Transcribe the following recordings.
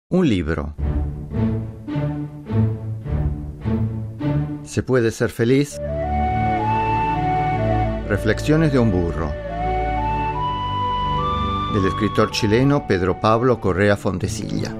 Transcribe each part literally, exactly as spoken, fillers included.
Un libro. ¿Se puede ser feliz? Reflexiones de un burro. Del escritor chileno Pedro Pablo Correa Fontecilla.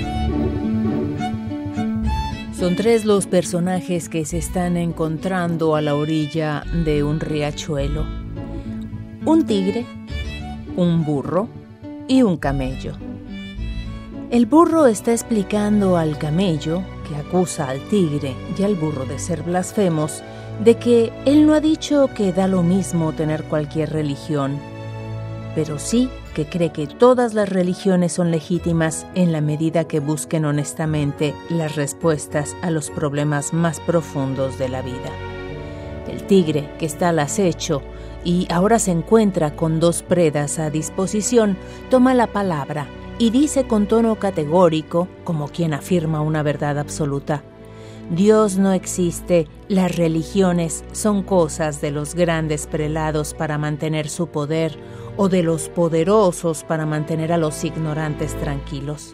Son tres los personajes que se están encontrando a la orilla de un riachuelo. Un tigre, un burro y un camello. El burro está explicando al camello, que acusa al tigre y al burro de ser blasfemos, de que él no ha dicho que da lo mismo tener cualquier religión, pero sí que cree que todas las religiones son legítimas en la medida que busquen honestamente las respuestas a los problemas más profundos de la vida. El tigre, que está al acecho y ahora se encuentra con dos predas a disposición, toma la palabra y dice con tono categórico, como quien afirma una verdad absoluta: Dios no existe, las religiones son cosas de los grandes prelados para mantener su poder o de los poderosos para mantener a los ignorantes tranquilos.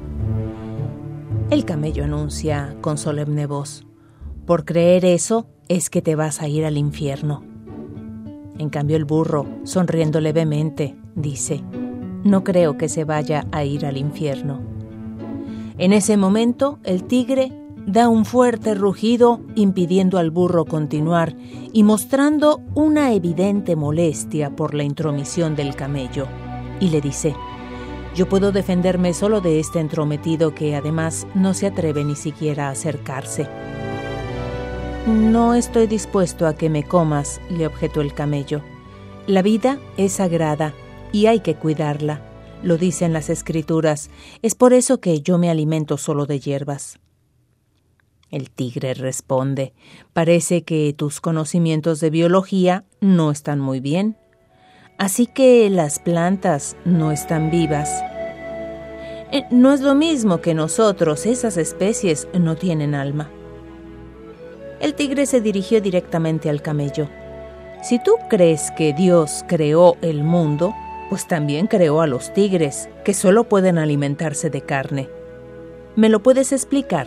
El camello anuncia con solemne voz: por creer eso es que te vas a ir al infierno. En cambio el burro, sonriendo levemente, dice: no creo que se vaya a ir al infierno. En ese momento, el tigre da un fuerte rugido impidiendo al burro continuar y mostrando una evidente molestia por la intromisión del camello. Y le dice: yo puedo defenderme solo de este entrometido que además no se atreve ni siquiera a acercarse. No estoy dispuesto a que me comas, le objetó el camello. La vida es sagrada y hay que cuidarla, lo dicen las escrituras. Es por eso que yo me alimento solo de hierbas. El tigre responde: parece que tus conocimientos de biología no están muy bien. Así que las plantas no están vivas. Eh, no es lo mismo que nosotros, esas especies no tienen alma. El tigre se dirigió directamente al camello. Si tú crees que Dios creó el mundo, pues también creó a los tigres, que solo pueden alimentarse de carne. ¿Me lo puedes explicar?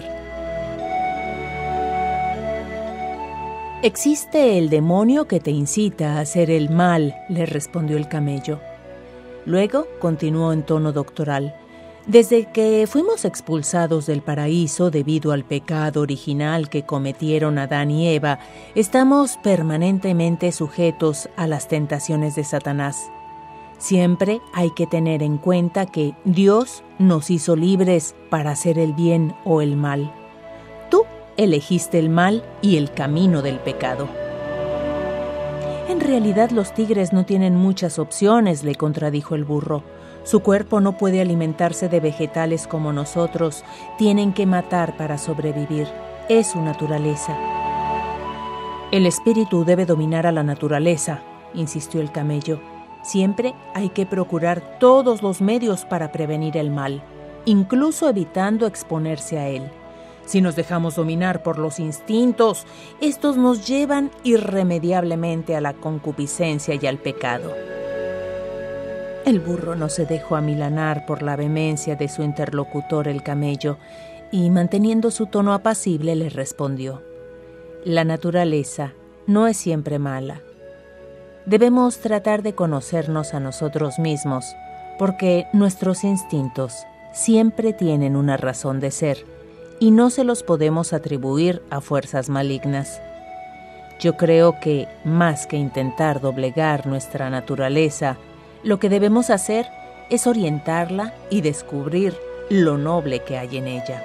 Existe el demonio que te incita a hacer el mal, le respondió el camello. Luego continuó en tono doctoral: desde que fuimos expulsados del paraíso debido al pecado original que cometieron Adán y Eva, estamos permanentemente sujetos a las tentaciones de Satanás. Siempre hay que tener en cuenta que Dios nos hizo libres para hacer el bien o el mal. Tú elegiste el mal y el camino del pecado. En realidad los tigres no tienen muchas opciones, le contradijo el burro. Su cuerpo no puede alimentarse de vegetales como nosotros. Tienen que matar para sobrevivir. Es su naturaleza. El espíritu debe dominar a la naturaleza, insistió el camello. Siempre hay que procurar todos los medios para prevenir el mal, incluso evitando exponerse a él. Si nos dejamos dominar por los instintos, estos nos llevan irremediablemente a la concupiscencia y al pecado. El burro no se dejó amilanar por la vehemencia de su interlocutor el camello y, manteniendo su tono apacible, le respondió: la naturaleza no es siempre mala. Debemos tratar de conocernos a nosotros mismos, porque nuestros instintos siempre tienen una razón de ser y no se los podemos atribuir a fuerzas malignas. Yo creo que, más que intentar doblegar nuestra naturaleza, lo que debemos hacer es orientarla y descubrir lo noble que hay en ella.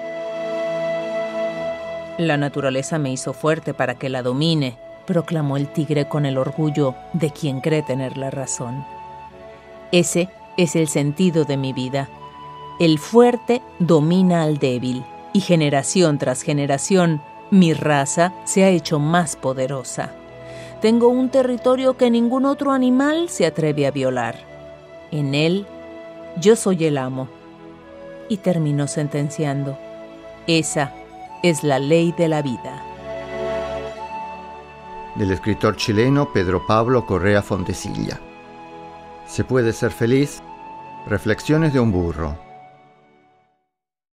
La naturaleza me hizo fuerte para que la domine, proclamó el tigre con el orgullo de quien cree tener la razón. Ese es el sentido de mi vida. El fuerte domina al débil, y generación tras generación, mi raza se ha hecho más poderosa. Tengo un territorio que ningún otro animal se atreve a violar. En él, yo soy el amo. Y terminó sentenciando: esa es la ley de la vida. Del escritor chileno Pedro Pablo Correa Fontecilla. ¿Se puede ser feliz? Reflexiones de un burro.